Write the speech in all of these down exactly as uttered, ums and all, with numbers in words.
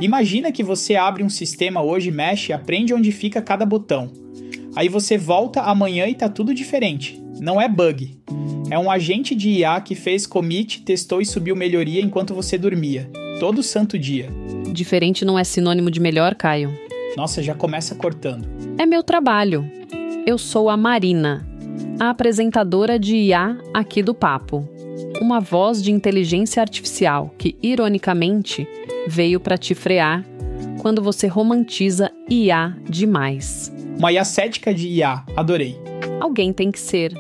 Imagina que você abre um sistema hoje, mexe, aprende onde fica cada botão. Aí você volta amanhã e tá tudo diferente. Não é bug. É um agente de I A que fez commit, testou e subiu melhoria enquanto você dormia. Todo santo dia. Diferente não é sinônimo de melhor, Caio. Nossa, já começa cortando. É meu trabalho. Eu sou a Marina, a apresentadora de I A aqui do Papo. Uma voz de inteligência artificial que, ironicamente, veio para te frear quando você romantiza I A demais. Uma I A cética de I A, adorei. Alguém tem que ser.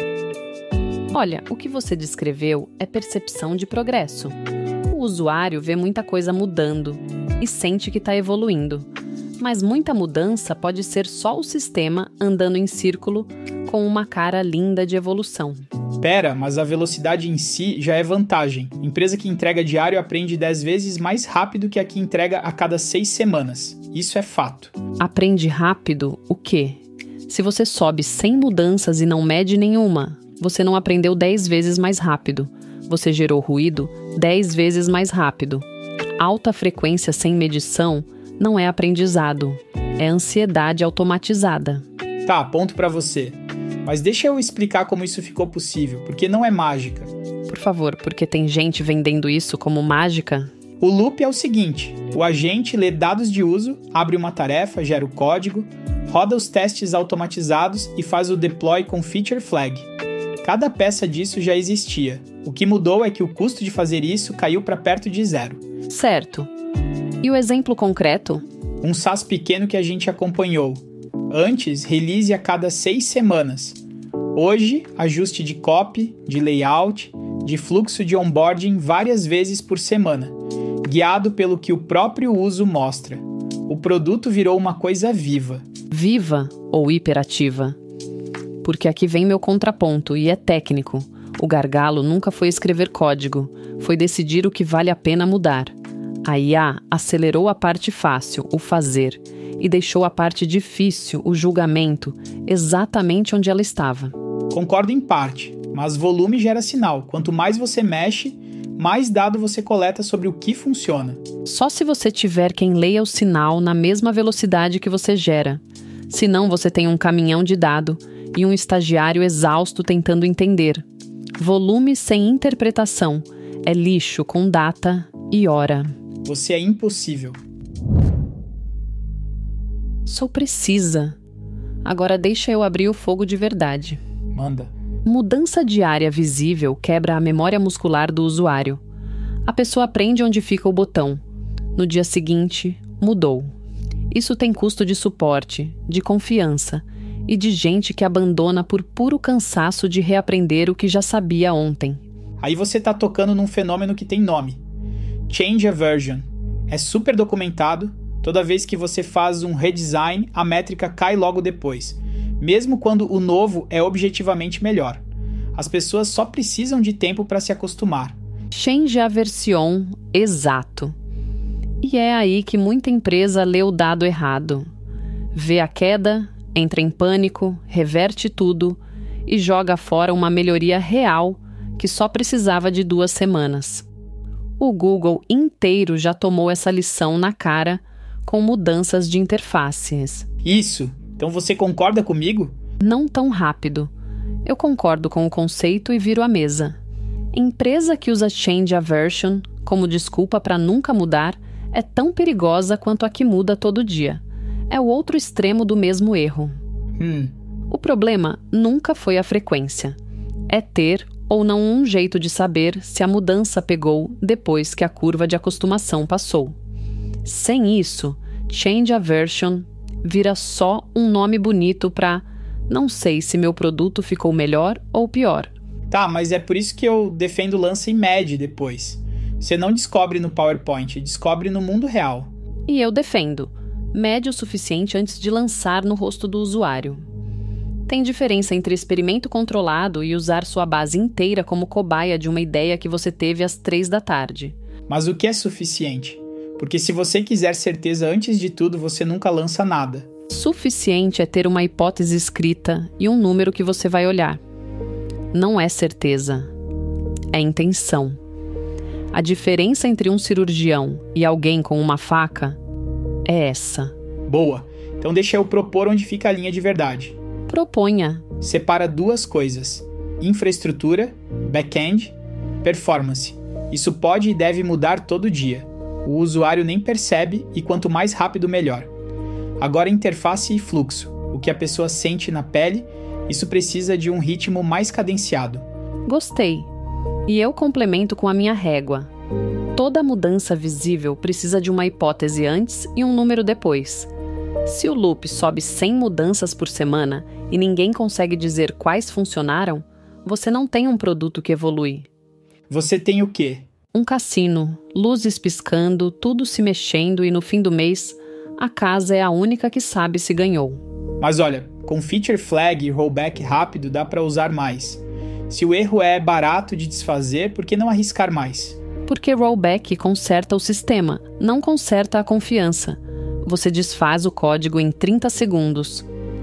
Olha, o que você descreveu é percepção de progresso. O usuário vê muita coisa mudando e sente que está evoluindo. Mas muita mudança pode ser só o sistema andando em círculo com uma cara linda de evolução. Pera, mas a velocidade em si já é vantagem. Empresa que entrega diário aprende dez vezes mais rápido que a que entrega a cada seis semanas. Isso é fato. Aprende rápido o quê? Se você sobe sem mudanças e não mede nenhuma, você não aprendeu dez vezes mais rápido. Você gerou ruído dez vezes mais rápido. Alta frequência sem medição não é aprendizado, é ansiedade automatizada. Tá, ponto pra você. Mas deixa eu explicar como isso ficou possível, porque não é mágica. Por favor, porque tem gente vendendo isso como mágica? O loop é o seguinte, o agente lê dados de uso, abre uma tarefa, gera o código, roda os testes automatizados e faz o deploy com feature flag. Cada peça disso já existia. O que mudou é que o custo de fazer isso caiu para perto de zero. Certo. E o exemplo concreto? Um SaaS pequeno que a gente acompanhou. Antes, release a cada seis semanas. Hoje, ajuste de copy, de layout, de fluxo de onboarding várias vezes por semana, guiado pelo que o próprio uso mostra. O produto virou uma coisa viva. Viva ou hiperativa? Porque aqui vem meu contraponto e é técnico. O gargalo nunca foi escrever código, foi decidir o que vale a pena mudar. A I A acelerou a parte fácil, o fazer, e deixou a parte difícil, o julgamento, exatamente onde ela estava. Concordo em parte, mas volume gera sinal. Quanto mais você mexe, mais dado você coleta sobre o que funciona. Só se você tiver quem leia o sinal na mesma velocidade que você gera. Senão você tem um caminhão de dado e um estagiário exausto tentando entender. Volume sem interpretação é lixo com data e hora. Você é impossível. Sou precisa. Agora deixa eu abrir o fogo de verdade. Manda. Mudança diária visível quebra a memória muscular do usuário. A pessoa aprende onde fica o botão. No dia seguinte, mudou. Isso tem custo de suporte, de confiança e de gente que abandona por puro cansaço de reaprender o que já sabia ontem. Aí você tá tocando num fenômeno que tem nome. Change aversion. É super documentado. Toda vez que você faz um redesign, a métrica cai logo depois. Mesmo quando o novo é objetivamente melhor. As pessoas só precisam de tempo para se acostumar. Change aversion, exato. E é aí que muita empresa lê o dado errado. Vê a queda, entra em pânico, reverte tudo e joga fora uma melhoria real que só precisava de duas semanas. O Google inteiro já tomou essa lição na cara com mudanças de interfaces. Isso! Então você concorda comigo? Não tão rápido. Eu concordo com o conceito e viro a mesa. Empresa que usa change aversion como desculpa para nunca mudar é tão perigosa quanto a que muda todo dia. É o outro extremo do mesmo erro. Hum. O problema nunca foi a frequência. É ter ou não um jeito de saber se a mudança pegou depois que a curva de acostumação passou. Sem isso, change aversion vira só um nome bonito para não sei se meu produto ficou melhor ou pior. Tá, mas é por isso que eu defendo lança e mede depois. Você não descobre no PowerPoint, descobre no mundo real. E eu defendo. Mede o suficiente antes de lançar no rosto do usuário. Tem diferença entre experimento controlado e usar sua base inteira como cobaia de uma ideia que você teve às três da tarde. Mas o que é suficiente? Porque se você quiser certeza antes de tudo, você nunca lança nada. Suficiente é ter uma hipótese escrita e um número que você vai olhar. Não é certeza. É intenção. A diferença entre um cirurgião e alguém com uma faca é essa. Boa. Então deixa eu propor onde fica a linha de verdade. Proponha. Separa duas coisas: infraestrutura, back-end, performance. Isso pode e deve mudar todo dia. O usuário nem percebe e quanto mais rápido, melhor. Agora, interface e fluxo. O que a pessoa sente na pele, isso precisa de um ritmo mais cadenciado. Gostei. E eu complemento com a minha régua. Toda mudança visível precisa de uma hipótese antes e um número depois. Se o loop sobe cem mudanças por semana e ninguém consegue dizer quais funcionaram, você não tem um produto que evolui. Você tem o quê? Um cassino, luzes piscando, tudo se mexendo e no fim do mês, a casa é a única que sabe se ganhou. Mas olha, com feature flag e rollback rápido dá para usar mais. Se o erro é barato de desfazer, por que não arriscar mais? Porque rollback conserta o sistema, não conserta a confiança. Você desfaz o código em trinta segundos.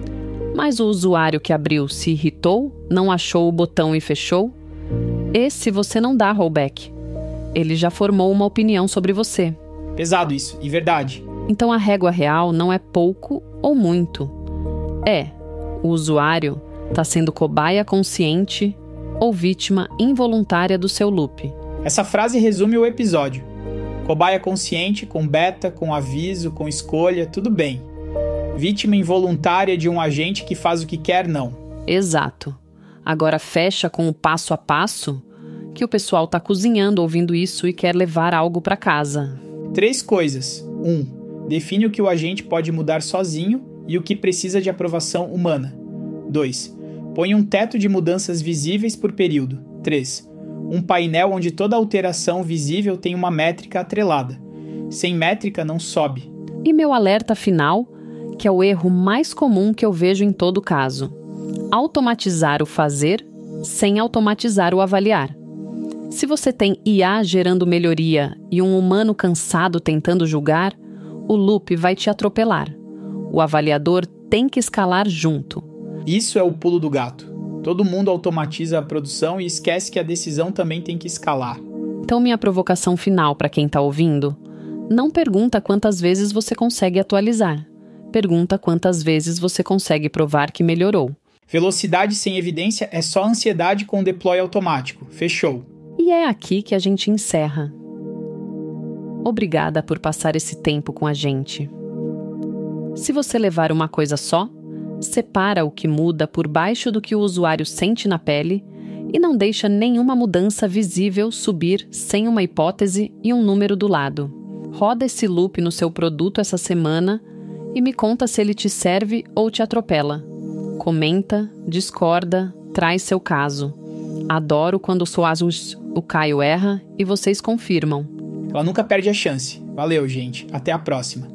Mas o usuário que abriu se irritou, não achou o botão e fechou? Esse você não dá rollback. Ele já formou uma opinião sobre você. Pesado isso, e verdade. Então a régua real não é pouco ou muito. É, o usuário está sendo cobaia consciente ou vítima involuntária do seu loop. Essa frase resume o episódio. Cobaia consciente, com beta, com aviso, com escolha, tudo bem. Vítima involuntária de um agente que faz o que quer, não. Exato. Agora fecha com o passo a passo que o pessoal está cozinhando ouvindo isso e quer levar algo para casa. Três coisas. Um, define o que o agente pode mudar sozinho e o que precisa de aprovação humana. Dois, põe um teto de mudanças visíveis por período. Três, um painel onde toda alteração visível tem uma métrica atrelada. Sem métrica não sobe. E meu alerta final, que é o erro mais comum que eu vejo em todo caso. Automatizar o fazer sem automatizar o avaliar. Se você tem I A gerando melhoria e um humano cansado tentando julgar, o loop vai te atropelar. O avaliador tem que escalar junto. Isso é o pulo do gato. Todo mundo automatiza a produção e esquece que a decisão também tem que escalar. Então minha provocação final para quem está ouvindo, não pergunta quantas vezes você consegue atualizar. Pergunta quantas vezes você consegue provar que melhorou. Velocidade sem evidência é só ansiedade com deploy automático. Fechou. E é aqui que a gente encerra. Obrigada por passar esse tempo com a gente. Se você levar uma coisa só, separa o que muda por baixo do que o usuário sente na pele e não deixa nenhuma mudança visível subir sem uma hipótese e um número do lado. Roda esse loop no seu produto essa semana e me conta se ele te serve ou te atropela. Comenta, discorda, traz seu caso. Adoro quando o Caio erra e vocês confirmam. Ela nunca perde a chance. Valeu, gente. Até a próxima.